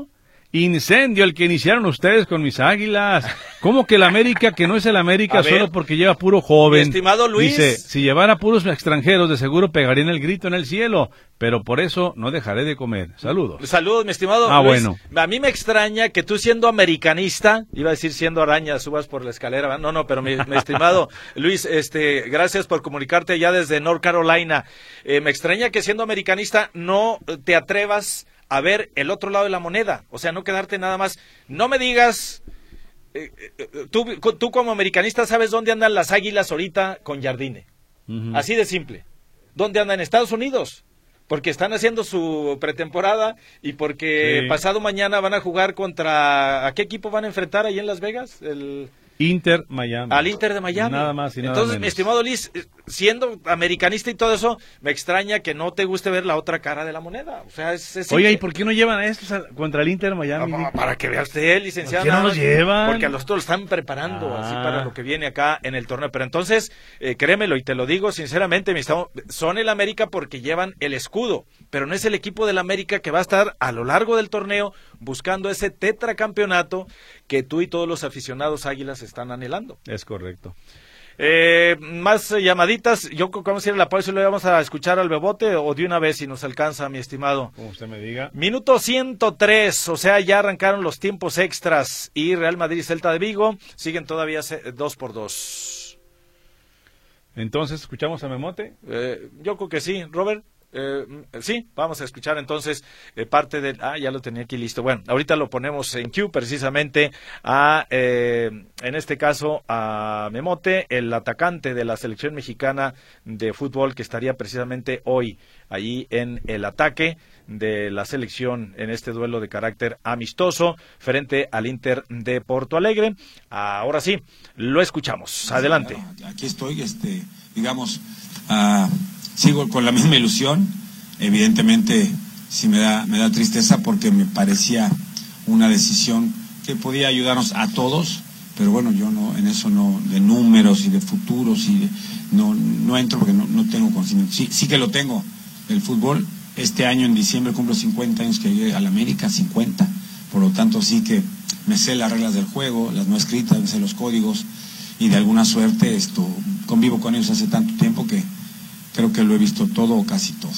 Incendio el que iniciaron ustedes con mis Águilas. ¿Cómo que el América, que no es el América solo porque lleva puro joven? Mi estimado Luis. Dice, si llevara puros extranjeros, de seguro pegarían el grito en el cielo, pero por eso no dejaré de comer. Saludos. Saludos, mi estimado ah, Luis. Bueno. A mí me extraña que tú siendo americanista, iba a decir siendo araña, subas por la escalera. No, no, pero mi, mi estimado Luis, este, gracias por comunicarte ya desde North Carolina. Eh, me extraña que siendo americanista no te atrevas a ver el otro lado de la moneda, o sea, no quedarte nada más. No me digas, eh, eh, tú, tú como americanista sabes dónde andan las Águilas ahorita con Jardine, uh-huh. Así de simple. ¿Dónde andan? En Estados Unidos, porque están haciendo su pretemporada y porque sí. Pasado mañana van a jugar contra, ¿a qué equipo van a enfrentar ahí en Las Vegas? El Inter Miami. Al Inter de Miami. Nada más y nada Entonces, menos. mi estimado Luis, siendo americanista y todo eso, me extraña que no te guste ver la otra cara de la moneda. O sea, es, es Oye, ¿y por qué no llevan a estos a, contra el Inter Miami? Para, para que vea usted, licenciado. ¿Por qué no los llevan? Porque a los todos lo están preparando ah. así para lo que viene acá en el torneo. Pero entonces, eh, créemelo y te lo digo sinceramente, mi estado, son el América porque llevan el escudo, pero no es el equipo del América que va a estar a lo largo del torneo buscando ese tetracampeonato que tú y todos los aficionados Águilas están anhelando. Es correcto. Eh, más eh, llamaditas. Yo creo que vamos a ir a la pausa y luego vamos a escuchar al Bebote o de una vez si nos alcanza, mi estimado. Como usted me diga. Minuto ciento tres, o sea, ya arrancaron los tiempos extras y Real Madrid y Celta de Vigo siguen todavía dos por dos. Entonces, ¿escuchamos a Memote? Eh, yo creo que sí, Robert. Eh, sí, vamos a escuchar entonces eh, parte del... Ah, ya lo tenía aquí listo. Bueno, ahorita lo ponemos en Q precisamente a, eh, en este caso, a Memote, el atacante de la selección mexicana de fútbol que estaría precisamente hoy allí en el ataque de la selección en este duelo de carácter amistoso frente al Inter de Porto Alegre. Ahora sí, lo escuchamos. Adelante. Aquí estoy, este, digamos... Uh... Sigo con la misma ilusión, evidentemente sí me da, me da tristeza porque me parecía una decisión que podía ayudarnos a todos, pero bueno, yo no en eso no, de números y de futuros, y de, no, no entro porque no, no tengo conocimiento. Sí, sí que lo tengo, el fútbol. Este año en diciembre cumplo cincuenta años que llegué a la América, cincuenta, por lo tanto sí que me sé las reglas del juego, las no escritas, me sé los códigos, y de alguna suerte esto convivo con ellos hace tanto tiempo que creo que lo he visto todo o casi todo.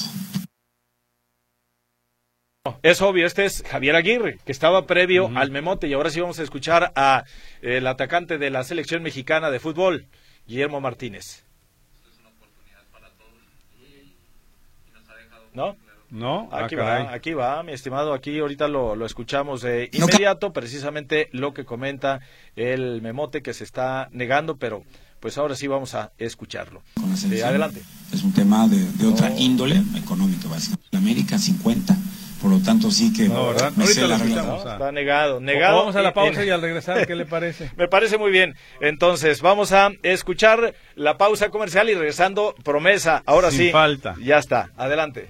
Es obvio, este es Javier Aguirre, que estaba previo uh-huh. al Memote, y ahora sí vamos a escuchar a eh, el atacante de la selección mexicana de fútbol, Guillermo Martínez. Es una oportunidad para todos y, y nos ha dejado... ¿No? No, aquí ah, va, aquí va, mi estimado, aquí ahorita lo, lo escuchamos de inmediato, precisamente lo que comenta el Memote, que se está negando, pero pues ahora sí vamos a escucharlo. Eh, adelante. Es un tema de, de otra no. índole económica, básicamente. La América cincuenta, por lo tanto sí que... No, ¿verdad? Me ahorita sé lo la no, está negado, negado. O, vamos a la pausa en, en... y al regresar, ¿qué le parece? Me parece muy bien. Entonces, vamos a escuchar la pausa comercial y regresando, promesa, ahora Sin sí. falta. Ya está, adelante.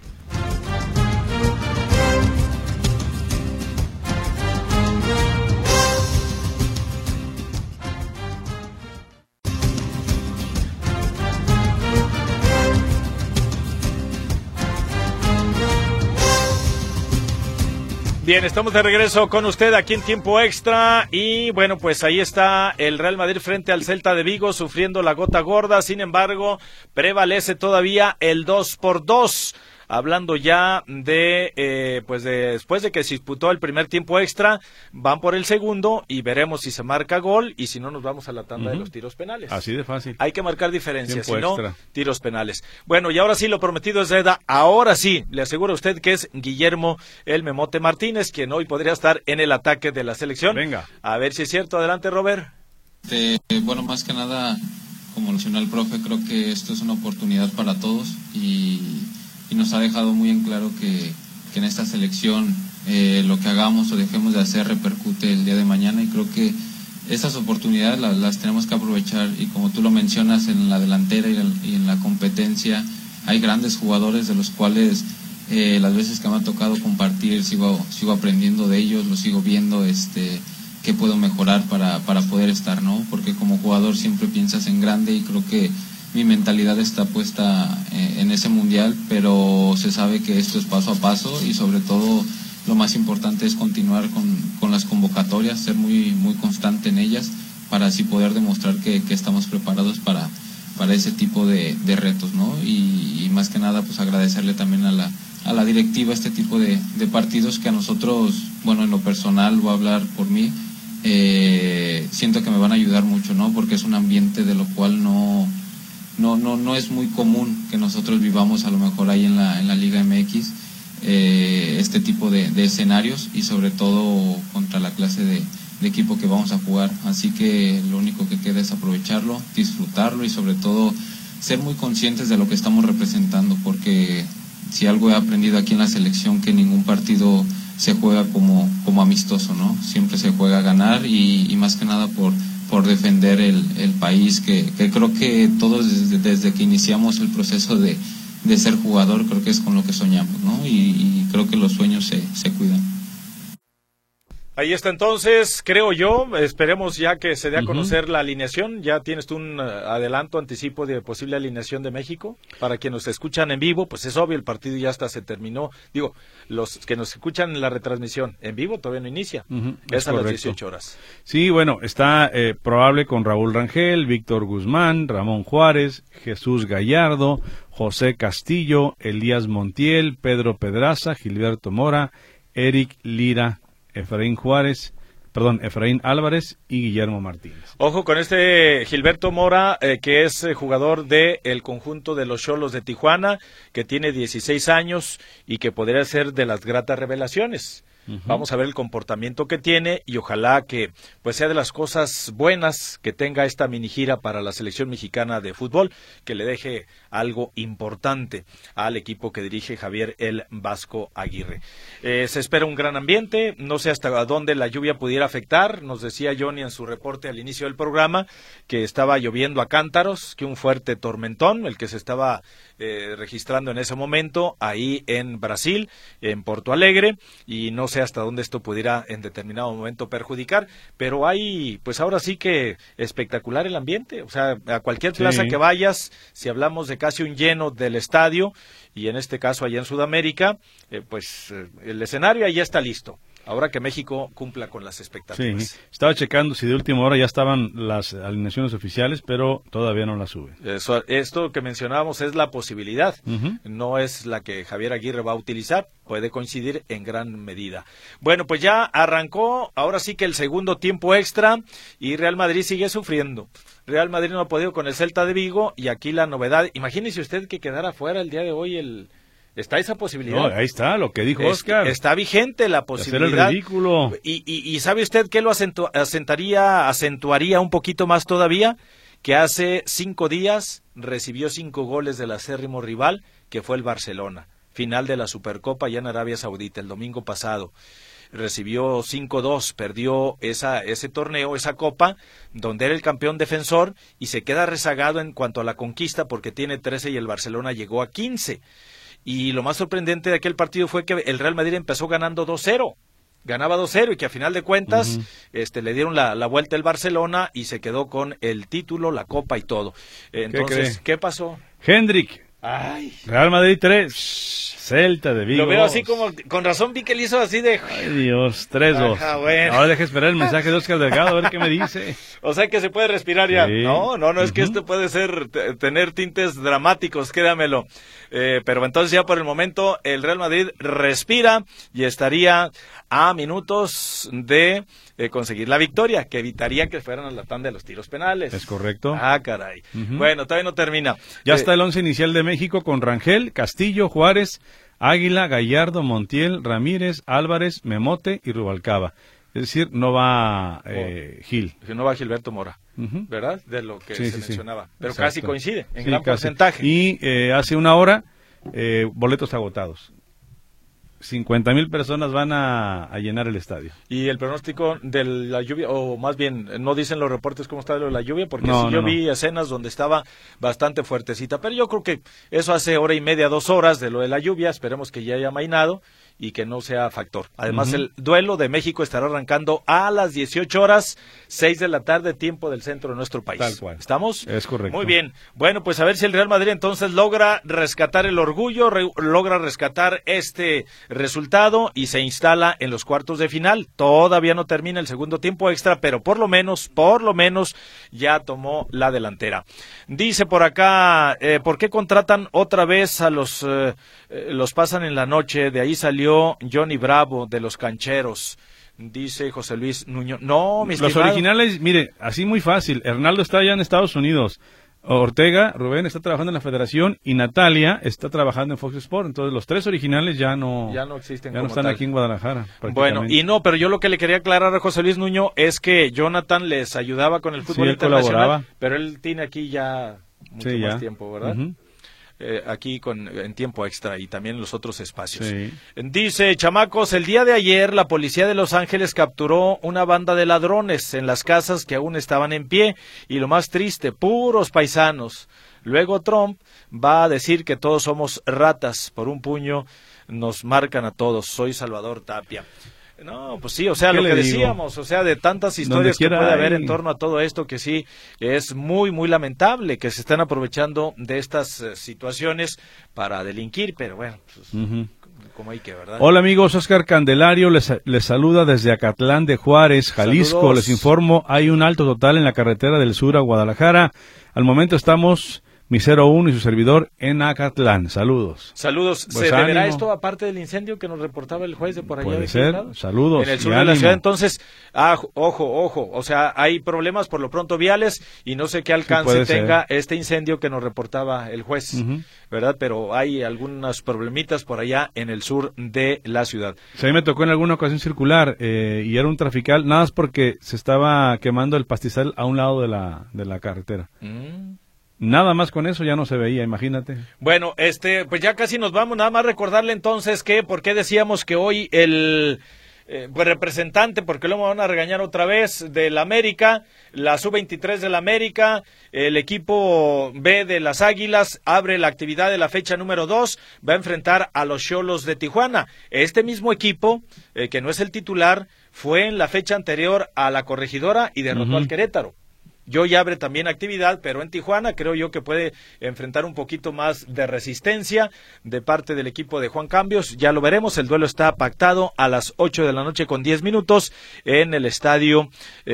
Bien, estamos de regreso con usted aquí en Tiempo Extra y bueno, pues ahí está el Real Madrid frente al Celta de Vigo sufriendo la gota gorda, sin embargo, prevalece todavía el dos por dos. Hablando ya de, eh, pues de, después de que se disputó el primer tiempo extra, van por el segundo y veremos si se marca gol y si no nos vamos a la tanda uh-huh. de los tiros penales. Así de fácil. Hay que marcar diferencias, si tiempo no, extra. Tiros penales. Bueno, y ahora sí, lo prometido es deuda. Ahora sí, le aseguro a usted que es Guillermo el Memote Martínez, quien hoy podría estar en el ataque de la selección. Venga. A ver si es cierto. Adelante, Robert. Eh, bueno, más que nada, como mencionó el profe, creo que esto es una oportunidad para todos y... y nos ha dejado muy en claro que, que en esta selección eh, lo que hagamos o dejemos de hacer repercute el día de mañana y creo que estas oportunidades las, las tenemos que aprovechar y como tú lo mencionas en la delantera y, la, y en la competencia hay grandes jugadores de los cuales eh, las veces que me ha tocado compartir sigo, sigo aprendiendo de ellos, los sigo viendo este qué puedo mejorar para, para poder estar, ¿no? Porque como jugador siempre piensas en grande y creo que mi mentalidad está puesta en ese mundial, pero se sabe que esto es paso a paso y sobre todo lo más importante es continuar con, con las convocatorias, ser muy, muy constante en ellas, para así poder demostrar que, que estamos preparados para, para ese tipo de, de retos, ¿no? Y, y más que nada, pues agradecerle también a la, a la directiva este tipo de, de partidos que a nosotros, bueno, en lo personal, voy a hablar por mí, eh, siento que me van a ayudar mucho, ¿no? Porque es un ambiente de lo cual no, no, no, no es muy común que nosotros vivamos a lo mejor ahí en la, en la Liga M X, eh, este tipo de, de escenarios, y sobre todo contra la clase de, de equipo que vamos a jugar. Así que lo único que queda es aprovecharlo, disfrutarlo y sobre todo ser muy conscientes de lo que estamos representando, porque si algo he aprendido aquí en la selección, que ningún partido se juega como, como amistoso, ¿no? Siempre se juega a ganar y, y más que nada por, por defender el, el país, que, que creo que todos desde, desde que iniciamos el proceso de, de ser jugador, creo que es con lo que soñamos, ¿no? Y, y creo que los sueños se, se cuidan. Ahí está entonces, creo yo, esperemos ya que se dé a conocer Uh-huh. la alineación. ¿Ya tienes tú un uh, adelanto, anticipo de posible alineación de México? Para quienes nos escuchan en vivo, pues es obvio, el partido ya hasta se terminó. Digo, los que nos escuchan en la retransmisión en vivo todavía no inicia, Uh-huh, es, es a las correcto. dieciocho horas. Sí, bueno, está eh, probable con Raúl Rangel, Víctor Guzmán, Ramón Juárez, Jesús Gallardo, José Castillo, Elías Montiel, Pedro Pedraza, Gilberto Mora, Eric Lira, Efraín Juárez, perdón, Efraín Álvarez y Guillermo Martínez. Ojo con este Gilberto Mora, eh, que es eh, jugador de el conjunto de los Xolos de Tijuana, que tiene dieciséis años y que podría ser de las gratas revelaciones. Uh-huh. Vamos a ver el comportamiento que tiene y ojalá que pues sea de las cosas buenas que tenga esta mini gira para la selección mexicana de fútbol, que le deje algo importante al equipo que dirige Javier el Vasco Aguirre. Eh, se espera un gran ambiente, no sé hasta dónde la lluvia pudiera afectar. Nos decía Johnny en su reporte al inicio del programa que estaba lloviendo a cántaros, que un fuerte tormentón, el que se estaba eh, registrando en ese momento ahí en Brasil, en Porto Alegre, y no sé hasta dónde esto pudiera en determinado momento perjudicar, pero hay, pues ahora sí que espectacular el ambiente, o sea, a cualquier plaza sí. que vayas, si hablamos de casi un lleno del estadio, y en este caso allá en Sudamérica, eh, pues eh, el escenario ahí está listo. Ahora que México cumpla con las expectativas. Sí, estaba checando si de última hora ya estaban las alineaciones oficiales, pero todavía no las suben. Eso, esto que mencionábamos es la posibilidad, uh-huh. no es la que Javier Aguirre va a utilizar, puede coincidir en gran medida. Bueno, pues ya arrancó, ahora sí que el segundo tiempo extra, y Real Madrid sigue sufriendo. Real Madrid no ha podido con el Celta de Vigo, y aquí la novedad, imagínese usted que quedara fuera el día de hoy el... Está esa posibilidad. No, ahí está lo que dijo es, Oscar. Está vigente la posibilidad. Hacer el ridículo. Y, y, y ¿sabe usted qué lo acentu asentaría, acentuaría un poquito más todavía? Que hace cinco días recibió cinco goles del acérrimo rival, que fue el Barcelona. Final de la Supercopa ya en Arabia Saudita, el domingo pasado. Recibió cinco dos, perdió esa, ese torneo, esa copa, donde era el campeón defensor, y se queda rezagado en cuanto a la conquista, porque tiene trece y el Barcelona llegó a quince. Y lo más sorprendente de aquel partido fue que el Real Madrid empezó ganando dos cero. Ganaba dos cero y que a final de cuentas uh-huh. este, le dieron la, la vuelta el Barcelona y se quedó con el título, la copa y todo. Entonces, ¿qué, ¿qué pasó? Hendrik. Ay. Real Madrid tres, Celta de Vigo. Lo veo así como, con razón vi que le hizo así de... Ay Dios, tres dos. Bueno. Ahora deje esperar el mensaje de Oscar Delgado a ver qué me dice. O sea que se puede respirar ya. Sí. No, no, no, es uh-huh. que esto puede ser, tener tintes dramáticos, créamelo. Eh, pero entonces ya por el momento el Real Madrid respira y estaría a minutos de eh, conseguir la victoria, que evitaría que fueran a la tanda de los tiros penales. Es correcto. Ah, caray. Uh-huh. Bueno, todavía no termina. Ya eh, está el once inicial de México con Rangel, Castillo, Juárez, Águila, Gallardo, Montiel, Ramírez, Álvarez, Memote y Rubalcaba. Es decir, no va eh, oh, Gil. No va Gilberto Mora, uh-huh. ¿verdad? De lo que sí, se sí, mencionaba. sí. Pero Exacto. casi coincide, en sí, gran casi. porcentaje. Y eh, hace una hora, eh, boletos agotados. cincuenta mil personas van a, a llenar el estadio. ¿Y el pronóstico de la lluvia, o más bien, no dicen los reportes cómo está lo de la lluvia? Porque no, sí, no, yo no. vi escenas donde estaba bastante fuertecita, pero yo creo que eso hace hora y media, dos horas de lo de la lluvia, esperemos que ya haya amainado y que no sea factor. Además, Uh-huh. el duelo de México estará arrancando a las dieciocho horas, seis de la tarde, tiempo del centro de nuestro país. Tal cual. ¿Estamos? Es correcto. Muy bien. Bueno, pues a ver si el Real Madrid entonces logra rescatar el orgullo, re- logra rescatar este resultado y se instala en los cuartos de final. Todavía no termina el segundo tiempo extra, pero por lo menos, por lo menos ya tomó la delantera. Dice por acá, eh, ¿por qué contratan otra vez a los, eh, eh, los pasan en la noche? De ahí salió Johnny Bravo de los Cancheros. Dice José Luis Nuño. No, mi Los estimado. originales, mire, así muy fácil. Hernaldo está allá en Estados Unidos. Ortega, Rubén está trabajando en la Federación y Natalia está trabajando en Fox Sports. Entonces los tres originales ya no, Ya no existen ya no como están tal. aquí en Guadalajara. Bueno, prácticamente. y no, pero yo lo que le quería aclarar a José Luis Nuño es que Jonathan les ayudaba con el fútbol Sí, él internacional, colaboraba. pero él tiene aquí ya mucho Sí, más ya. tiempo, ¿verdad? Ujú. Eh, aquí con en tiempo extra y también en los otros espacios. Sí. Dice, chamacos, el día de ayer la policía de Los Ángeles capturó una banda de ladrones en las casas que aún estaban en pie y lo más triste, puros paisanos. Luego Trump va a decir que todos somos ratas, por un puño nos marcan a todos. Soy Salvador Tapia. No, pues sí, o sea, ¿Qué lo le que digo? decíamos, o sea, de tantas Donde historias que quiera puede haber hay. en torno a todo esto, que sí, es muy, muy lamentable que se están aprovechando de estas eh, situaciones para delinquir, pero bueno, pues, Ujú. como hay que, ¿verdad? Hola amigos, Oscar Candelario les, les saluda desde Acatlán de Juárez, Jalisco. Saludos. Les informo, hay un alto total en la carretera del sur a Guadalajara. Al momento estamos, mi cero uno y su servidor, en Acatlán. Saludos. Saludos. Pues ¿Se deberá ánimo. esto aparte del incendio que nos reportaba el juez de por allá? Puede de ser. Querétaro? Saludos En el y sur de la ánimo. ciudad. Entonces, ah, ojo, ojo. O sea, hay problemas por lo pronto viales y no sé qué alcance puede ser. tenga este incendio que nos reportaba el juez, Ujú. ¿verdad? Pero hay algunos problemitas por allá en el sur de la ciudad. Sí, a mí me tocó en alguna ocasión circular eh, y era un trafical, nada más porque se estaba quemando el pastizal a un lado de la, de la carretera. Mm. Nada más con eso ya no se veía, imagínate. Bueno, este, pues ya casi nos vamos. Nada más recordarle entonces que, ¿por qué decíamos que hoy el eh, pues representante, porque luego me van a regañar otra vez, del América, la sub veintitrés del América, el equipo B de las Águilas, abre la actividad de la fecha número dos, va a enfrentar a los Xolos de Tijuana. Este mismo equipo, eh, que no es el titular, fue en la fecha anterior a la Corregidora y derrotó Ujú. al Querétaro. Yo ya abre también actividad, pero en Tijuana creo yo que puede enfrentar un poquito más de resistencia de parte del equipo de Juan Cambios. Ya lo veremos, el duelo está pactado a las ocho de la noche con diez minutos en el estadio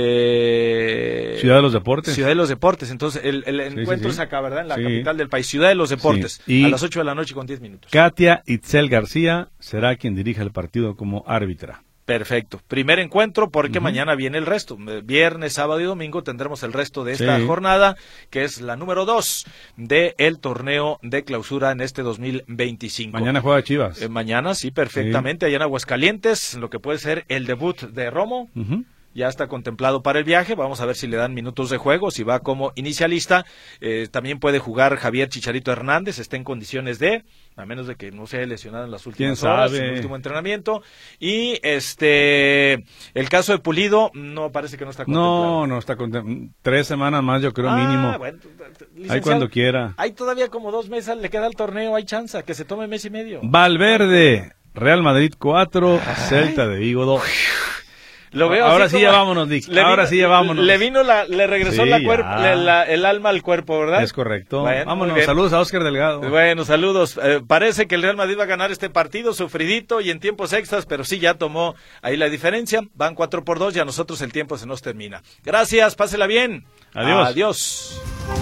eh, Ciudad de los Deportes. Ciudad de los Deportes. Entonces el, el Sí, encuentro sí, sí. es acá, ¿verdad? En la Sí. capital del país, Ciudad de los Deportes, Sí. Y a las ocho de la noche con diez minutos. Katia Itzel García será quien dirija el partido como árbitra. Perfecto. Primer encuentro porque Ujú. mañana viene el resto. Viernes, sábado y domingo tendremos el resto de esta Sí. jornada, que es la número dos del torneo de clausura en este dos mil veinticinco. Mañana juega Chivas. Eh, mañana, sí, perfectamente, allá en Aguascalientes, lo que puede ser el debut de Romo. Ujú. Ya está contemplado para el viaje, vamos a ver si le dan minutos de juego, si va como inicialista. Eh, también puede jugar Javier Chicharito Hernández, está en condiciones de, a menos de que no se haya lesionado en las últimas ¿Quién horas, sabe? en el último entrenamiento. Y este el caso de Pulido, no parece que no está contemplado. No, no está contem- tres semanas más, yo creo, Ah, mínimo. bueno, Ahí licenciado, cuando quiera. Hay todavía como dos meses, le queda el torneo, hay chance, que se tome mes y medio. Valverde, Real Madrid cuatro, Celta de Vigo dos. Lo veo Ahora así sí como- ya vámonos, Dick. le Ahora vino- sí ya vámonos. Le vino la, le regresó Sí, la ya. cuerp- le- la- el alma al cuerpo, ¿verdad? Es correcto. Bueno, muy Vámonos, bien. saludos a Oscar Delgado. Bueno, saludos. Eh, parece que el Real Madrid va a ganar este partido, sufridito y en tiempos extras, pero sí ya tomó ahí la diferencia. Van cuatro por dos y a nosotros el tiempo se nos termina. Gracias, pásela bien. Adiós. Adiós.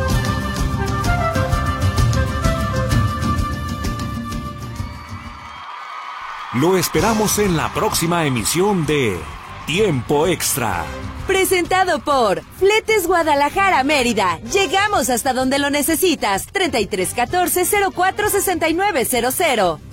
Lo esperamos en la próxima emisión de Tiempo Extra. Presentado por Fletes Guadalajara Mérida. Llegamos hasta donde lo necesitas. treinta y tres catorce cero cuatro sesenta y nueve cero cero.